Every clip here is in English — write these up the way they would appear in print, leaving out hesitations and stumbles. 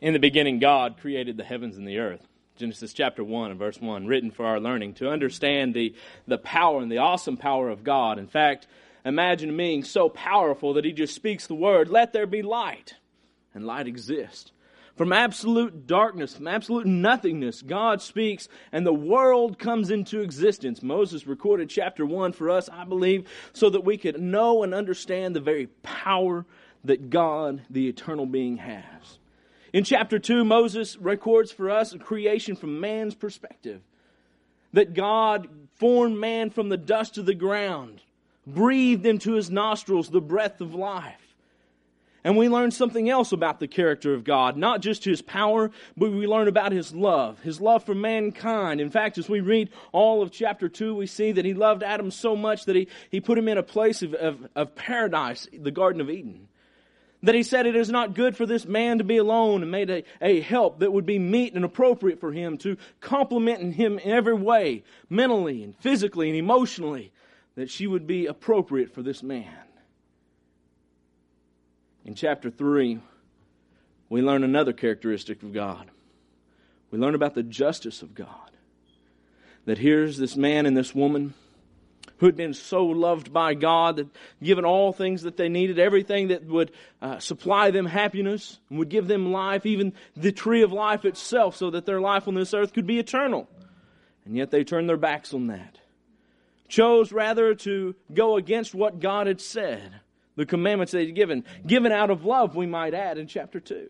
In the beginning, God created the heavens and the earth. Genesis chapter 1 and verse 1, written for our learning, to understand the power and the awesome power of God. In fact, imagine a being so powerful that he just speaks the word, "Let there be light," and light exists. From absolute darkness, from absolute nothingness, God speaks and the world comes into existence. Moses recorded chapter 1 for us, I believe, so that we could know and understand the very power that God, the eternal being, has. In chapter 2, Moses records for us creation from man's perspective. That God formed man from the dust of the ground, breathed into his nostrils the breath of life. And we learn something else about the character of God, not just His power, but we learn about His love for mankind. In fact, as we read all of chapter 2, we see that He loved Adam so much that He put him in a place of paradise, the Garden of Eden. That He said it is not good for this man to be alone, and made a help that would be meet and appropriate for him, to complement him in every way, mentally and physically and emotionally, that she would be appropriate for this man. In chapter 3, we learn another characteristic of God. We learn about the justice of God. That here's this man and this woman who had been so loved by God, that given all things that they needed, everything that would supply them happiness and would give them life, even the tree of life itself, so that their life on this earth could be eternal. And yet they turned their backs on that. Chose rather to go against what God had said. The commandments that He'd given out of love, we might add, in chapter 2.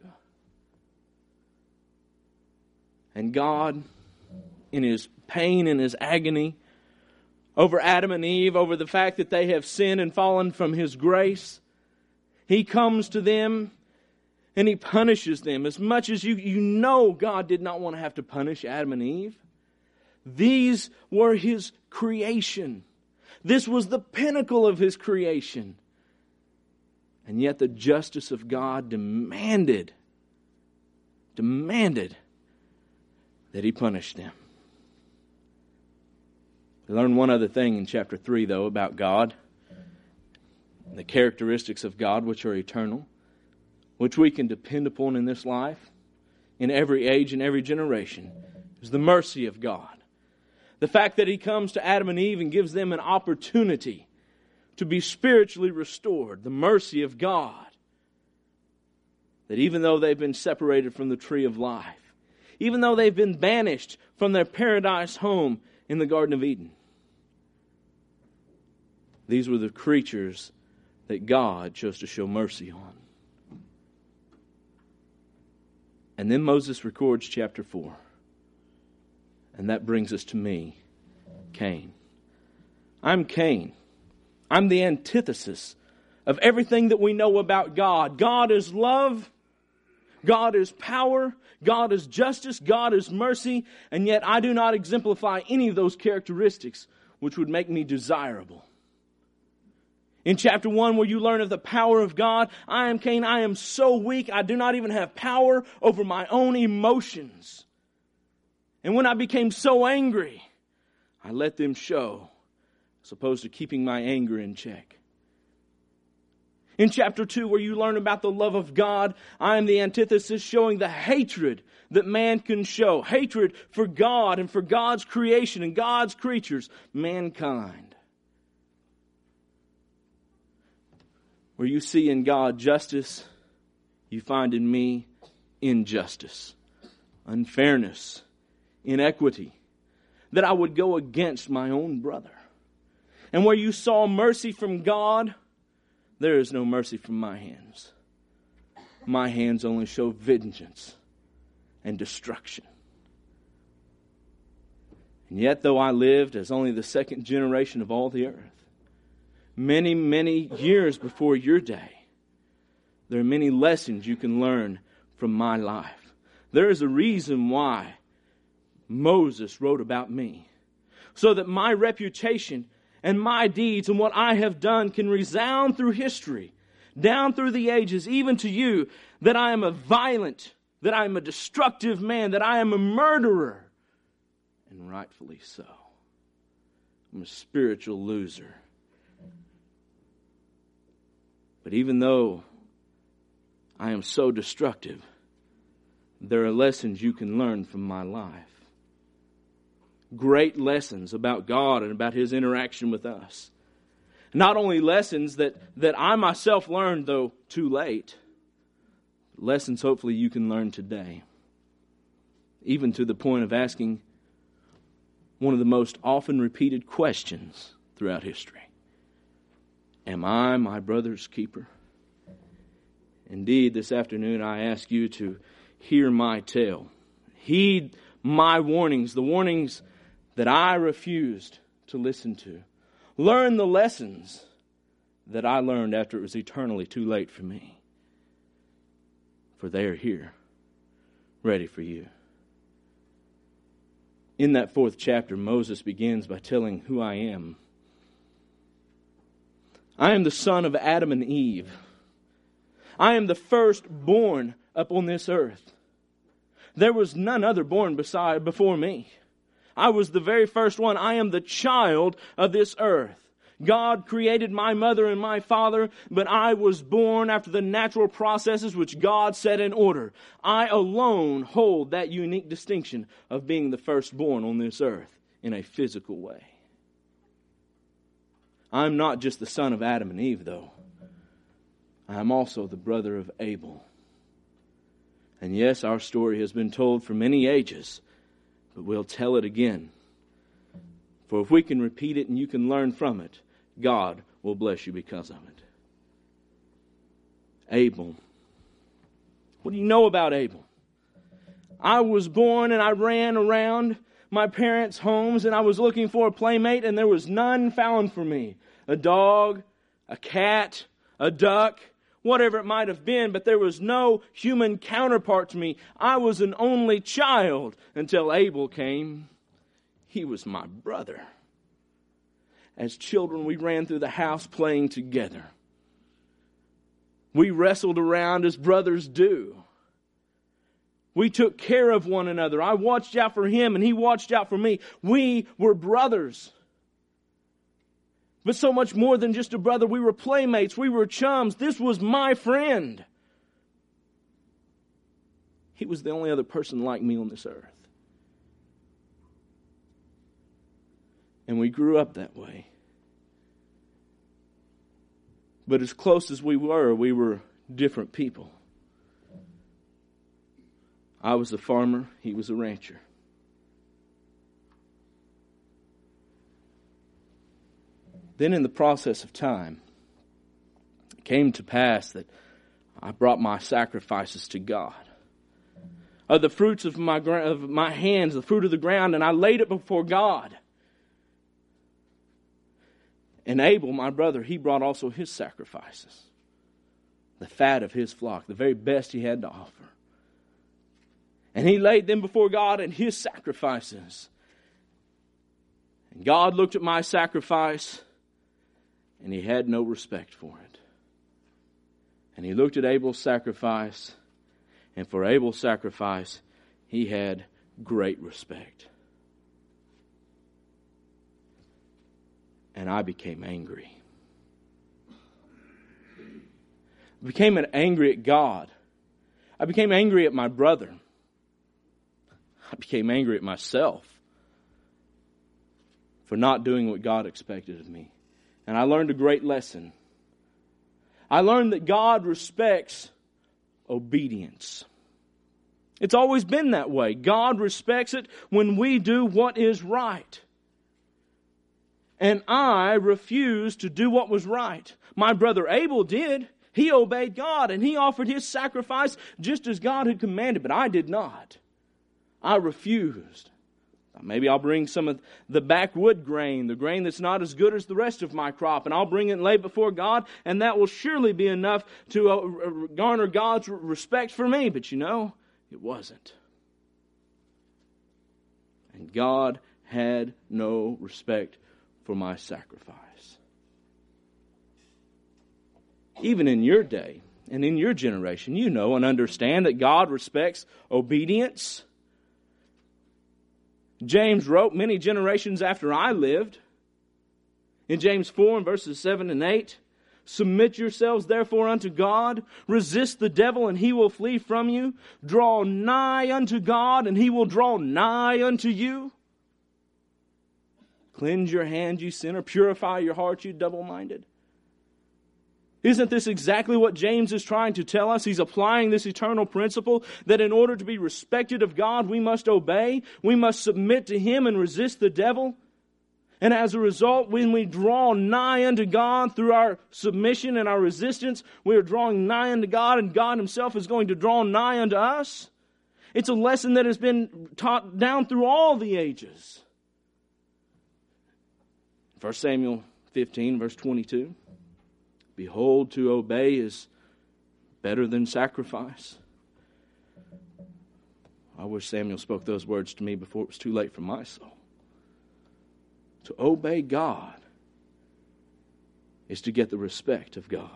And God, in His pain and His agony, over Adam and Eve, over the fact that they have sinned and fallen from His grace, He comes to them and He punishes them. As much as you know God did not want to have to punish Adam and Eve. These were His creation. This was the pinnacle of His creation. And yet the justice of God demanded that He punish them. We learn one other thing in chapter 3, though, about God. The characteristics of God, which are eternal, which we can depend upon in this life, in every age and every generation, is the mercy of God. The fact that He comes to Adam and Eve and gives them an opportunity to be spiritually restored. The mercy of God. That even though they've been separated from the tree of life, even though they've been banished from their paradise home in the Garden of Eden, these were the creatures that God chose to show mercy on. And then Moses records chapter 4. And that brings us to me, Cain. I'm Cain. I'm the antithesis of everything that we know about God. God is love. God is power. God is justice. God is mercy. And yet I do not exemplify any of those characteristics which would make me desirable. In chapter 1, where you learn of the power of God, I am Cain. I am so weak. I do not even have power over my own emotions. And when I became so angry, I let them show, as opposed to keeping my anger in check. In chapter 2, where you learn about the love of God, I am the antithesis, showing the hatred that man can show. Hatred for God and for God's creation and God's creatures, mankind. Where you see in God justice, you find in me injustice, unfairness, inequity, that I would go against my own brother. And where you saw mercy from God, there is no mercy from my hands. My hands only show vengeance and destruction. And yet, though I lived as only the second generation of all the earth, many, many years before your day, there are many lessons you can learn from my life. There is a reason why Moses wrote about me, so that my reputation and my deeds and what I have done can resound through history, down through the ages, even to you, that I am a violent, that I am a destructive man, that I am a murderer, and rightfully so. I'm a spiritual loser. But even though I am so destructive, there are lessons you can learn from my life. Great lessons about God and about His interaction with us. Not only lessons that I myself learned, though too late, lessons hopefully you can learn today. Even to the point of asking one of the most often repeated questions throughout history. Am I my brother's keeper? Indeed, this afternoon I ask you to hear my tale. Heed my warnings, the warnings that I refused to listen to. Learn the lessons that I learned after it was eternally too late for me. For they are here, ready for you. In that 4th chapter, Moses begins by telling who I am. I am the son of Adam and Eve. I am the firstborn upon this earth. There was none other born before me. I was the very first one. I am the child of this earth. God created my mother and my father, but I was born after the natural processes which God set in order. I alone hold that unique distinction of being the firstborn on this earth in a physical way. I'm not just the son of Adam and Eve, though. I am also the brother of Abel. And yes, our story has been told for many ages, but we'll tell it again. For if we can repeat it and you can learn from it, God will bless you because of it. Abel. What do you know about Abel? I was born and I ran around my parents' homes and I was looking for a playmate and there was none found for me. A dog, a cat, a duck, whatever it might have been, but there was no human counterpart to me. I was an only child until Abel came. He was my brother. As children, we ran through the house playing together. We wrestled around as brothers do. We took care of one another. I watched out for him and he watched out for me. We were brothers. But so much more than just a brother. We were playmates. We were chums. This was my friend. He was the only other person like me on this earth. And we grew up that way. But as close as we were different people. I was a farmer, he was a rancher. Then in the process of time, it came to pass that I brought my sacrifices to God. Of the fruits of my hands, the fruit of the ground, and I laid it before God. And Abel, my brother, he brought also his sacrifices. The fat of his flock, the very best he had to offer. And he laid them before God and his sacrifices. And God looked at my sacrifice and he had no respect for it. And he looked at Abel's sacrifice, and for Abel's sacrifice, he had great respect. And I became angry. I became angry at God. I became angry at my brother. I became angry at myself for not doing what God expected of me. And I learned a great lesson. I learned that God respects obedience. It's always been that way. God respects it when we do what is right. And I refused to do what was right. My brother Abel did. He obeyed God and he offered his sacrifice just as God had commanded, but I did not. I refused. Maybe I'll bring some of the backwood grain, the grain that's not as good as the rest of my crop, and I'll bring it and lay it before God, and that will surely be enough to garner God's respect for me. But you know, it wasn't. And God had no respect for my sacrifice. Even in your day and in your generation, you know and understand that God respects obedience. James wrote many generations after I lived. In James 4 and verses 7 and 8, Submit yourselves therefore unto God. Resist the devil, and he will flee from you. Draw nigh unto God, and he will draw nigh unto you. Cleanse your hands, you sinner. Purify your heart, you double-minded. Isn't this exactly what James is trying to tell us? He's applying this eternal principle that in order to be respected of God, we must obey. We must submit to Him and resist the devil. And as a result, when we draw nigh unto God through our submission and our resistance, we are drawing nigh unto God, and God Himself is going to draw nigh unto us. It's a lesson that has been taught down through all the ages. 1 Samuel 15, verse 22. Behold, to obey is better than sacrifice. I wish Samuel spoke those words to me before it was too late for my soul. To obey God is to get the respect of God.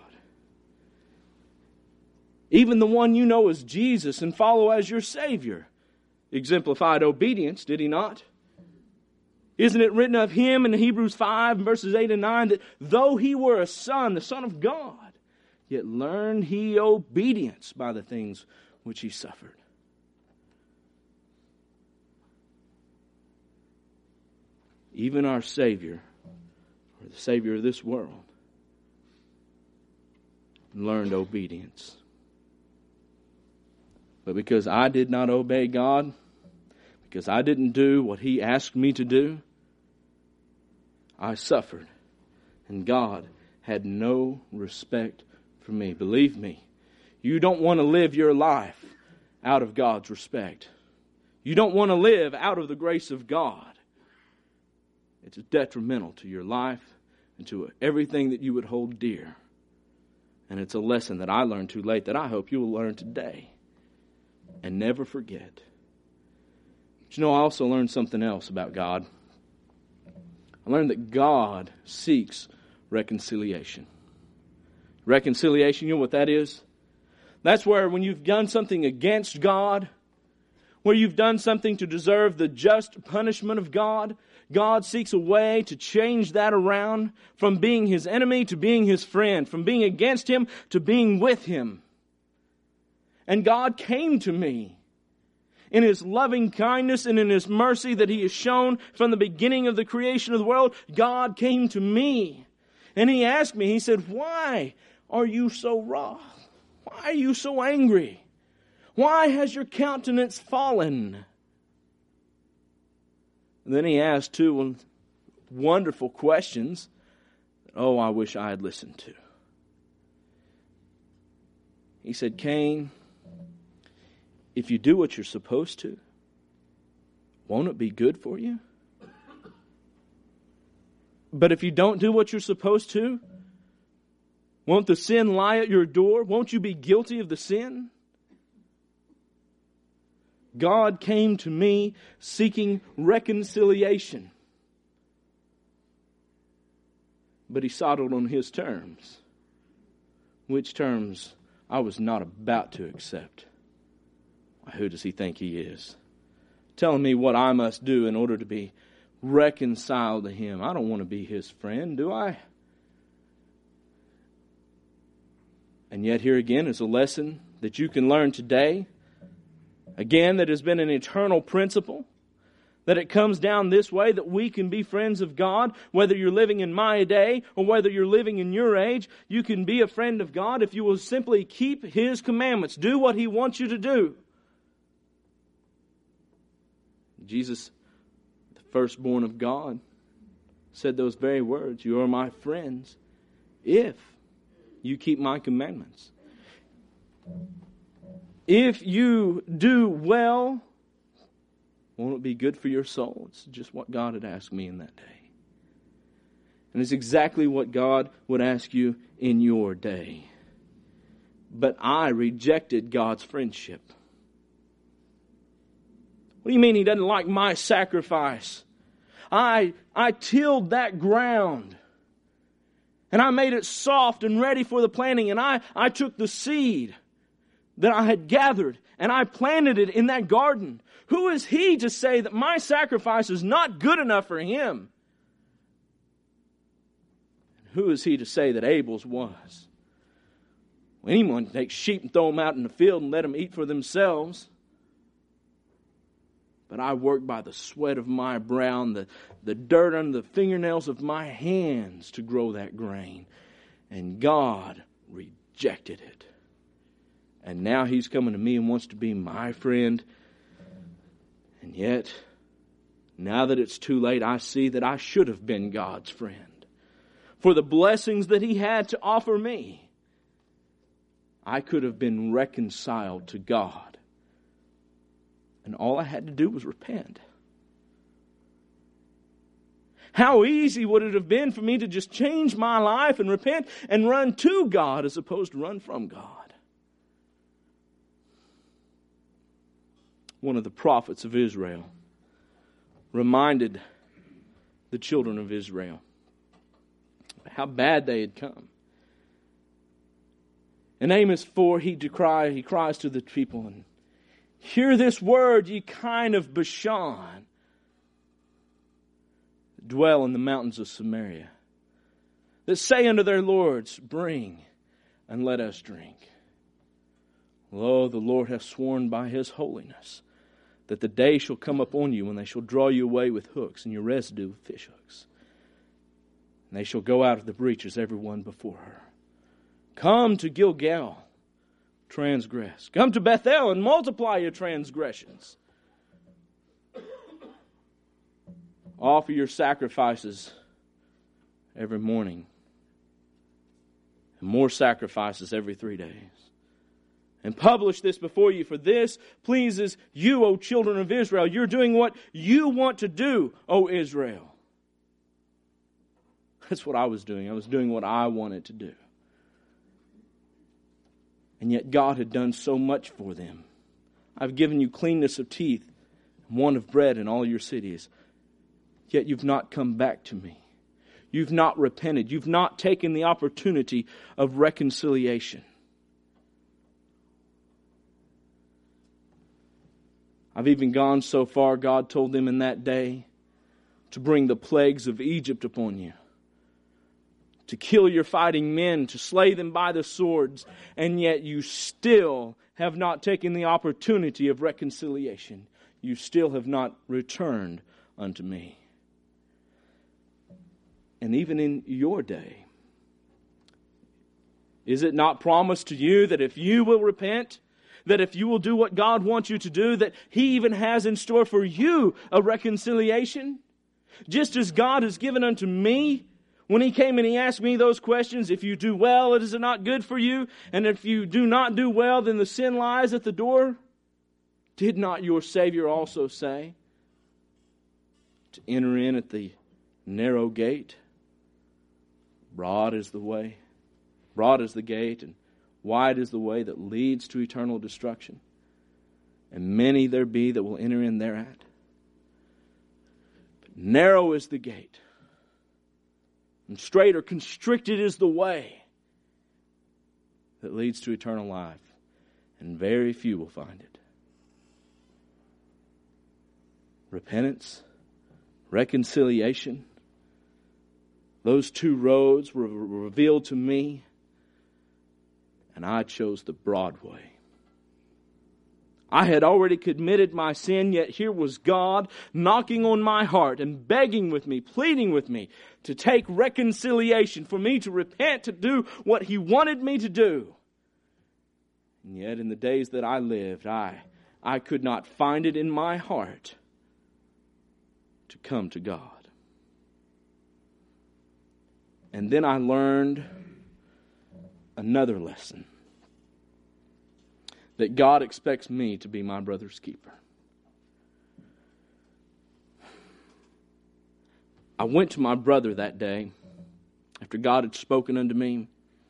Even the one you know as Jesus and follow as your Savior exemplified obedience, did He not? Isn't it written of Him in Hebrews 5, verses 8 and 9, that though He were a son, the Son of God, yet learned He obedience by the things which He suffered. Even our Savior, or the Savior of this world, learned obedience. But because I did not obey God, because I didn't do what He asked me to do, I suffered. And God had no respect for me. Believe me, you don't want to live your life out of God's respect. You don't want to live out of the grace of God. It's detrimental to your life and to everything that you would hold dear. And it's a lesson that I learned too late that I hope you will learn today and never forget. But you know, I also learned something else about God. I learned that God seeks reconciliation. Reconciliation, you know what that is? That's where when you've done something against God, where you've done something to deserve the just punishment of God, God seeks a way to change that around from being His enemy to being His friend, from being against Him to being with Him. And God came to me in His loving kindness and in His mercy that He has shown from the beginning of the creation of the world. God came to me and He asked me, He said, why are you so wroth? Why are you so angry? Why has your countenance fallen? And then He asked two wonderful questions that, I wish I had listened to. He said, Cain, if you do what you're supposed to, won't it be good for you? But if you don't do what you're supposed to, won't the sin lie at your door? Won't you be guilty of the sin? God came to me seeking reconciliation. But He sought it on His terms, which terms I was not about to accept. Who does He think He is? Telling me what I must do in order to be reconciled to Him. I don't want to be His friend, do I? And yet here again is a lesson that you can learn today. Again, that has been an eternal principle. That it comes down this way, that we can be friends of God. Whether you're living in my day or whether you're living in your age, you can be a friend of God if you will simply keep His commandments. Do what He wants you to do. Jesus, the firstborn of God, said those very words, you are my friends if you keep my commandments. If you do well, won't it be good for your soul? It's just what God had asked me in that day. And it's exactly what God would ask you in your day. But I rejected God's friendship. What do you mean He doesn't like my sacrifice? I tilled that ground. And I made it soft and ready for the planting. And I took the seed that I had gathered and I planted it in that garden. Who is He to say that my sacrifice is not good enough for Him? who is he to say that Abel's was? Anyone can take sheep and throw them out in the field and let them eat for themselves. But I worked by the sweat of my brow and the dirt under the fingernails of my hands to grow that grain. And God rejected it. And now He's coming to me and wants to be my friend. And yet, now that it's too late, I see that I should have been God's friend. For the blessings that He had to offer me, I could have been reconciled to God. And all I had to do was repent. How easy would it have been for me to just change my life and repent and run to God as opposed to run from God? One of the prophets of Israel reminded the children of Israel how bad they had come. In Amos 4, he cries to the people, and hear this word, ye kine of Bashan, that dwell in the mountains of Samaria, that say unto their lords, bring and let us drink. Lo, the Lord hath sworn by His holiness, that the day shall come upon you when they shall draw you away with hooks, and your residue with fish hooks. And they shall go out of the breaches, every one before her. Come to Gilgal, transgress. Come to Bethel and multiply your transgressions. Offer your sacrifices every morning, and more sacrifices every 3 days. And publish this before you, for this pleases you, O children of Israel. You're doing what you want to do, O Israel. That's what I was doing. I was doing what I wanted to do. And yet God had done so much for them. I've given you cleanness of teeth and want of bread in all your cities. Yet you've not come back to me. You've not repented. You've not taken the opportunity of reconciliation. I've even gone so far, God told them in that day, to bring the plagues of Egypt upon you. To kill your fighting men, to slay them by the swords, and yet you still have not taken the opportunity of reconciliation. You still have not returned unto me. And even in your day, is it not promised to you that if you will repent, that if you will do what God wants you to do, that He even has in store for you a reconciliation? Just as God has given unto me, when He came and He asked me those questions, if you do well, is it not good for you? And if you do not do well, then the sin lies at the door. Did not your Savior also say to enter in at the narrow gate? Broad is the way, broad is the gate, and wide is the way that leads to eternal destruction. And many there be that will enter in thereat. But narrow is the gate, and straight or constricted is the way that leads to eternal life, and very few will find it. Repentance, reconciliation, those two roads were revealed to me, and I chose the broad way. I had already committed my sin, yet here was God knocking on my heart and begging with me, pleading with me to take reconciliation, for me to repent, to do what He wanted me to do. And yet in the days that I lived, I could not find it in my heart to come to God. And then I learned another lesson. That God expects me to be my brother's keeper. I went to my brother that day after God had spoken unto me.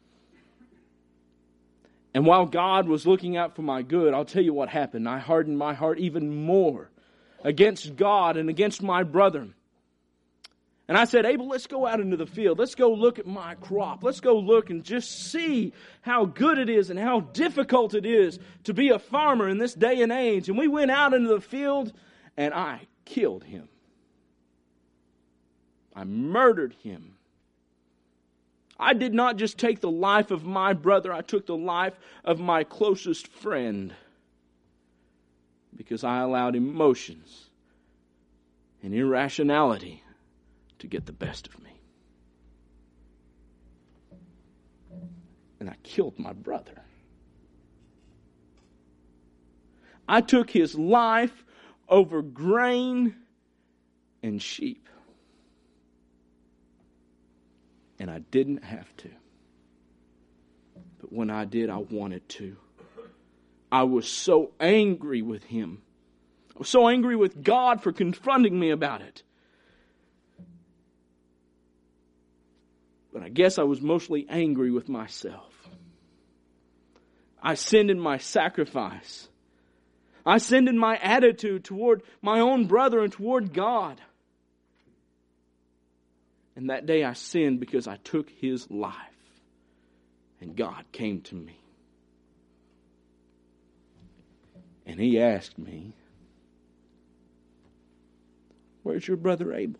And while God was looking out for my good, I'll tell you what happened. I hardened my heart even more against God and against my brother. And I said, Abel, let's go out into the field. Let's go look at my crop. Let's go look and just see how good it is and how difficult it is to be a farmer in this day and age. And we went out into the field and I killed him. I murdered him. I did not just take the life of my brother, I took the life of my closest friend. Because I allowed emotions and irrationality to get the best of me. And I killed my brother. I took his life over grain and sheep. And I didn't have to. But when I did, I wanted to. I was so angry with him. I was so angry with God for confronting me about it. But I guess I was mostly angry with myself. I sinned in my sacrifice. I sinned in my attitude toward my own brother and toward God. And that day I sinned because I took his life. And God came to me. And he asked me, "Where's your brother Abel?"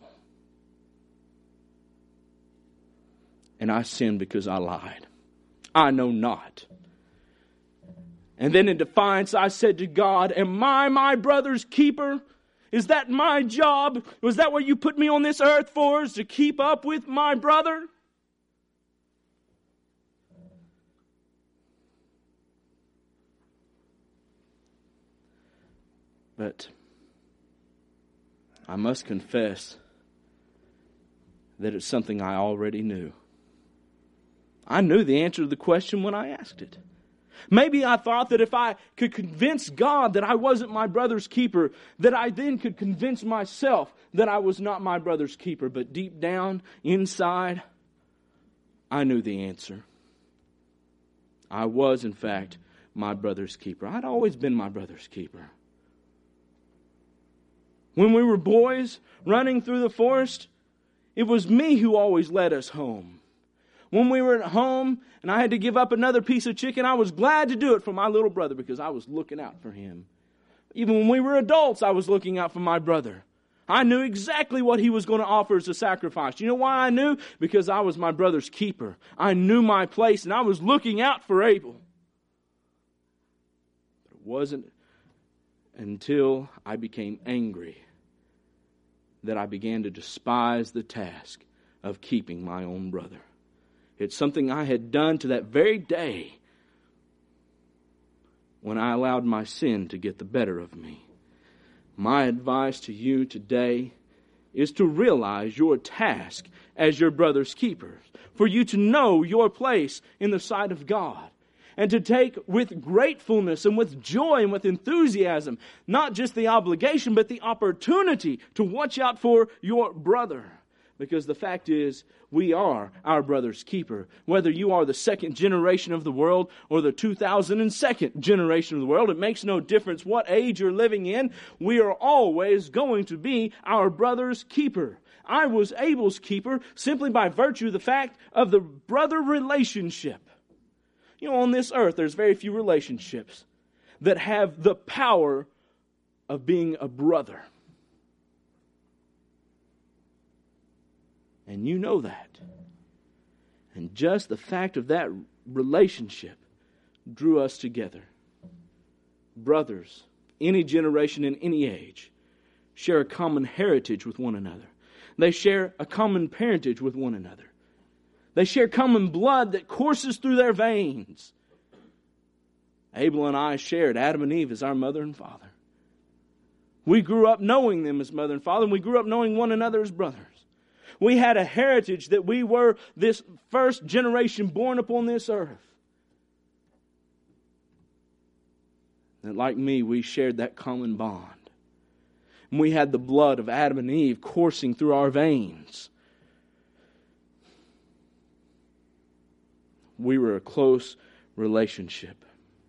And I sinned because I lied. I know not. And then in defiance I said to God, "Am I my brother's keeper? Is that my job? Was that what you put me on this earth for, is to keep up with my brother?" But I must confess that it's something I already knew. I knew the answer to the question when I asked it. Maybe I thought that if I could convince God that I wasn't my brother's keeper, that I then could convince myself that I was not my brother's keeper. But deep down, inside, I knew the answer. I was, in fact, my brother's keeper. I'd always been my brother's keeper. When we were boys running through the forest, it was me who always led us home. When we were at home and I had to give up another piece of chicken, I was glad to do it for my little brother because I was looking out for him. Even when we were adults, I was looking out for my brother. I knew exactly what he was going to offer as a sacrifice. You know why I knew? Because I was my brother's keeper. I knew my place and I was looking out for Abel. But it wasn't until I became angry that I began to despise the task of keeping my own brother. It's something I had done to that very day when I allowed my sin to get the better of me. My advice to you today is to realize your task as your brother's keeper, for you to know your place in the sight of God, and to take with gratefulness and with joy and with enthusiasm, not just the obligation, but the opportunity to watch out for your brother. Because the fact is, we are our brother's keeper. Whether you are the second generation of the world or the 2002nd generation of the world, it makes no difference what age you're living in. We are always going to be our brother's keeper. I was Abel's keeper simply by virtue of the fact of the brother relationship. You know, on this earth, there's very few relationships that have the power of being a brother. And you know that. And just the fact of that relationship drew us together. Brothers, any generation in any age, share a common heritage with one another. They share a common parentage with one another. They share common blood that courses through their veins. Abel and I shared Adam and Eve as our mother and father. We grew up knowing them as mother and father, and we grew up knowing one another as brothers. We had a heritage that we were this first generation born upon this earth. And like me, we shared that common bond. And we had the blood of Adam and Eve coursing through our veins. We were a close relationship.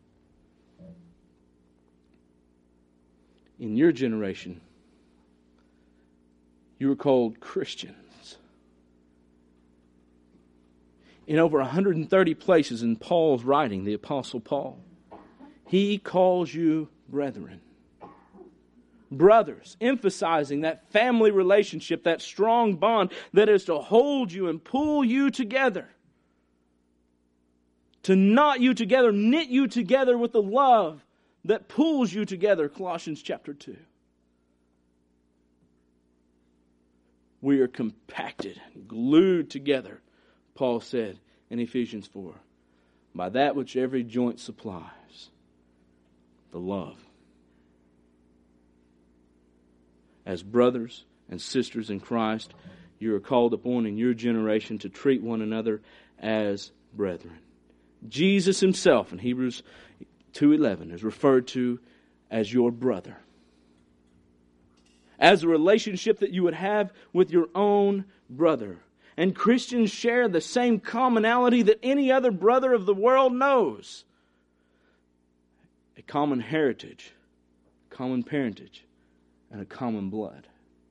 In your generation, you were called Christians. In over 130 places in Paul's writing, the Apostle Paul, he calls you brethren. Brothers, emphasizing that family relationship, that strong bond that is to hold you and pull you together. to knot you together, knit you together with the love that pulls you together, Colossians chapter 2. We are compacted, glued together, Paul said in Ephesians 4, by that which every joint supplies, the love. As brothers and sisters in Christ, you are called upon in your generation to treat one another as brethren. Jesus himself in Hebrews 2:11 is referred to as your brother. As a relationship that you would have with your own brother. And Christians share the same commonality that any other brother of the world knows. A common heritage, common parentage, and a common blood.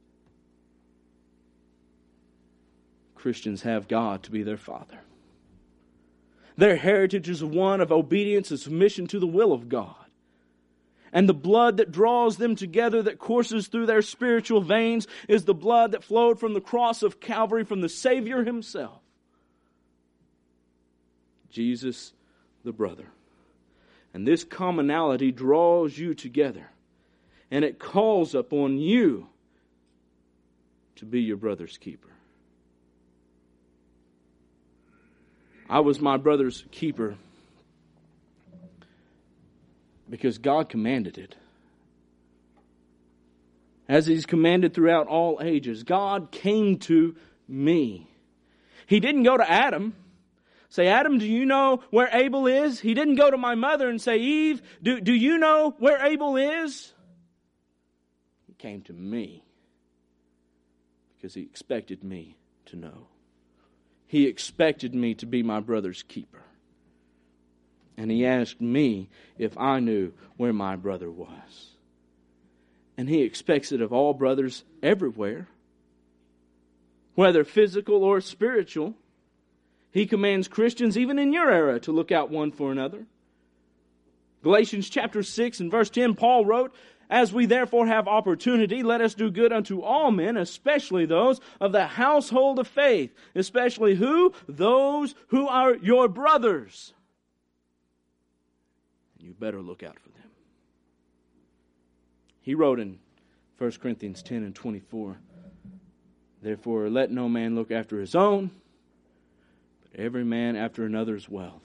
Christians have God to be their Father. Their heritage is one of obedience and submission to the will of God. And the blood that draws them together, that courses through their spiritual veins, is the blood that flowed from the cross of Calvary from the Savior himself. Jesus the brother. And this commonality draws you together. And it calls upon you to be your brother's keeper. I was my brother's keeper because God commanded it. As He's commanded throughout all ages, God came to me. He didn't go to Adam. Say, Adam, do you know where Abel is? He didn't go to my mother and say, Eve, do you know where Abel is? He came to me because He expected me to know. He expected me to be my brother's keeper. And He asked me if I knew where my brother was. And He expects it of all brothers everywhere, whether physical or spiritual. He commands Christians, even in your era, to look out one for another. Galatians chapter 6 and verse 10, Paul wrote, as we therefore have opportunity, let us do good unto all men, especially those of the household of faith. Especially who? Those who are your brothers. You better look out for them. He wrote in 1 Corinthians 10 and 24, therefore let no man look after his own, but every man after another's wealth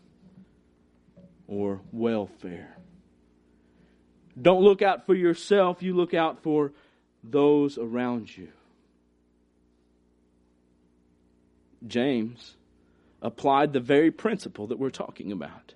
or welfare. Don't look out for yourself, you look out for those around you. James applied the very principle that we're talking about.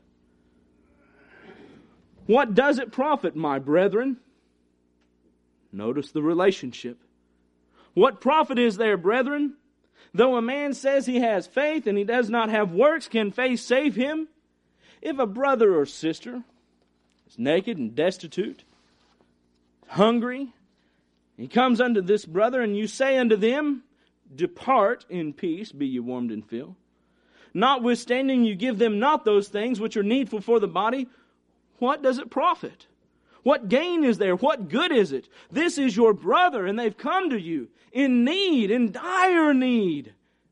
What does it profit, my brethren? Notice the relationship. What profit is there, brethren? Though a man says he has faith and he does not have works, can faith save him? If a brother or sister is naked and destitute, hungry, he comes unto this brother, and you say unto them, depart in peace, be ye warmed and filled. Notwithstanding, you give them not those things which are needful for the body. What does it profit? What gain is there? What good is it? This is your brother, and they've come to you in need, in dire need.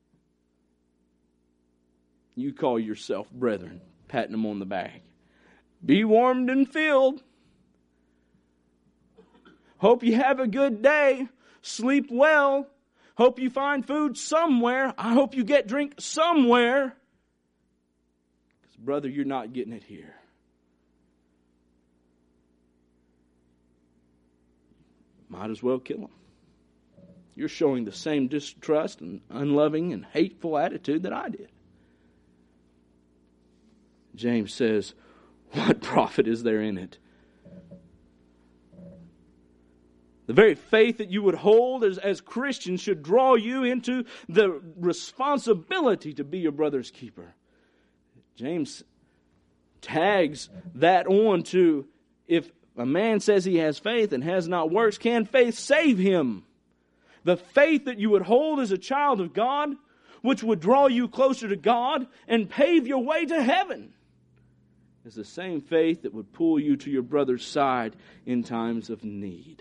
You call yourself brethren, patting them on the back. Be warmed and filled. Hope you have a good day. Sleep well. Hope you find food somewhere. I hope you get drink somewhere. Because, brother, you're not getting it here. Might as well kill them. You're showing the same distrust and unloving and hateful attitude that I did. James says, what profit is there in it? The very faith that you would hold as Christians should draw you into the responsibility to be your brother's keeper. James tags that on to, if a man says he has faith and has not works, can faith save him? The faith that you would hold as a child of God, which would draw you closer to God and pave your way to heaven, is the same faith that would pull you to your brother's side in times of need.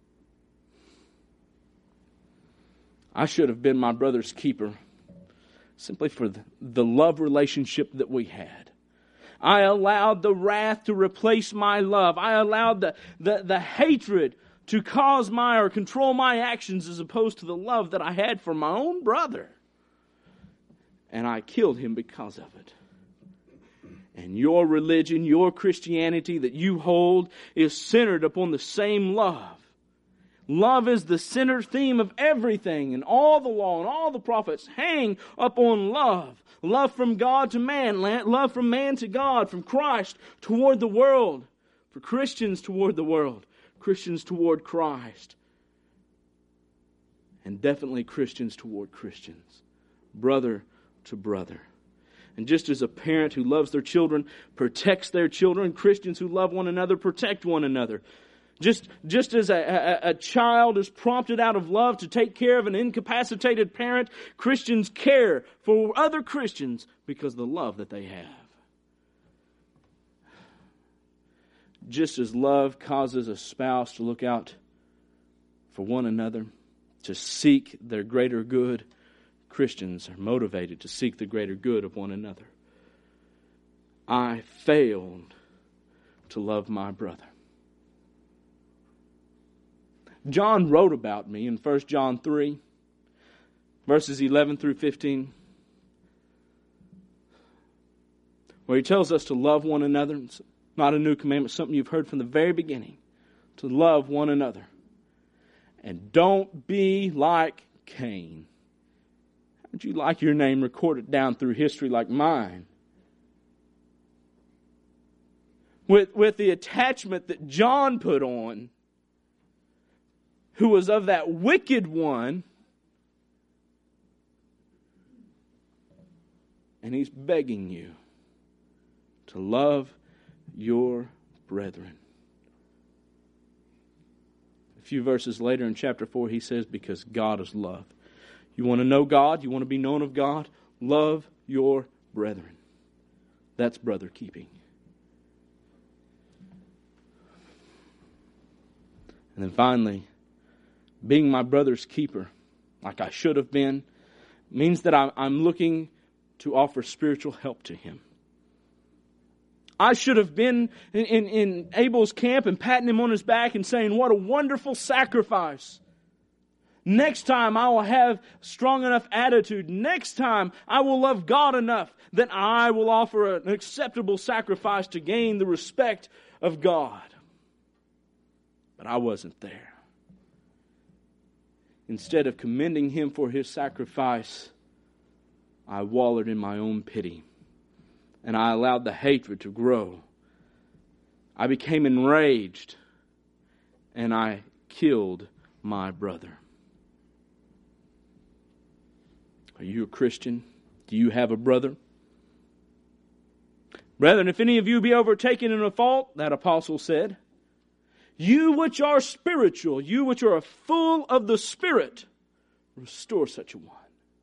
I should have been my brother's keeper simply for the love relationship that we had. I allowed the wrath to replace my love. I allowed the hatred to cause or control my actions as opposed to the love that I had for my own brother. And I killed him because of it. And your religion, your Christianity that you hold is centered upon the same love. Love is the center theme of everything, and all the law and all the prophets hang upon love. Love from God to man, love from man to God, from Christ toward the world, for Christians toward the world, Christians toward Christ, and definitely Christians toward Christians, brother to brother. And just as a parent who loves their children protects their children, Christians who love one another protect one another. Just as a child is prompted out of love to take care of an incapacitated parent, Christians care for other Christians because of the love that they have. Just as love causes a spouse to look out for one another, to seek their greater good, Christians are motivated to seek the greater good of one another. I failed to love my brother. John wrote about me in 1 John 3, verses 11 through 15, where he tells us to love one another. It's not a new commandment, something you've heard from the very beginning, to love one another. And don't be like Cain. How would you like your name recorded down through history like mine? With the attachment that John put on, who was of that wicked one, and he's begging you to love your brethren. A few verses later in chapter 4, he says, because God is love. You want to know God? You want to be known of God? Love your brethren. That's brother keeping. And then finally, being my brother's keeper, like I should have been, means that I'm looking to offer spiritual help to him. I should have been in Abel's camp and patting him on his back and saying, what a wonderful sacrifice. Next time I will have strong enough attitude. Next time I will love God enough that I will offer an acceptable sacrifice to gain the respect of God. But I wasn't there. Instead of commending him for his sacrifice, I wallowed in my own pity. And I allowed the hatred to grow. I became enraged. And I killed my brother. Are you a Christian? Do you have a brother? Brethren, if any of you be overtaken in a fault, that apostle said, you which are spiritual, you which are full of the Spirit, restore such a one.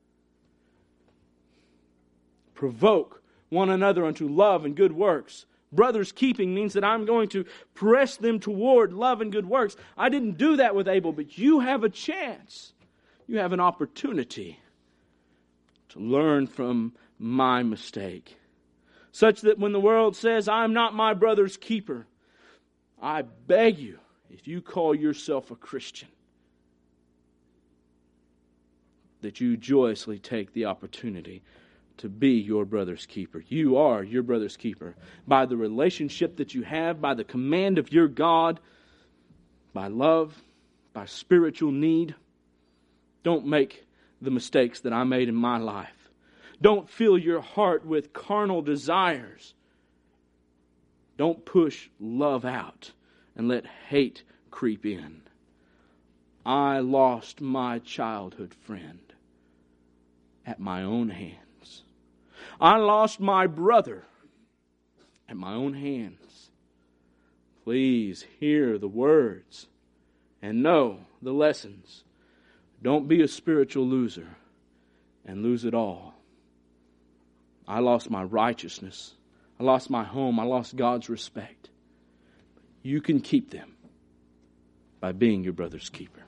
Provoke one another unto love and good works. Brothers keeping means that I'm going to press them toward love and good works. I didn't do that with Abel, but you have a chance. You have an opportunity to learn from my mistake. Such that when the world says, I'm not my brother's keeper, I beg you, if you call yourself a Christian, that you joyously take the opportunity to be your brother's keeper. You are your brother's keeper. By the relationship that you have, by the command of your God, by love, by spiritual need. Don't make the mistakes that I made in my life. Don't fill your heart with carnal desires. Don't push love out and let hate creep in. I lost my childhood friend at my own hands. I lost my brother at my own hands. Please hear the words and know the lessons. Don't be a spiritual loser and lose it all. I lost my righteousness. I lost my home. I lost God's respect. You can keep them by being your brother's keeper.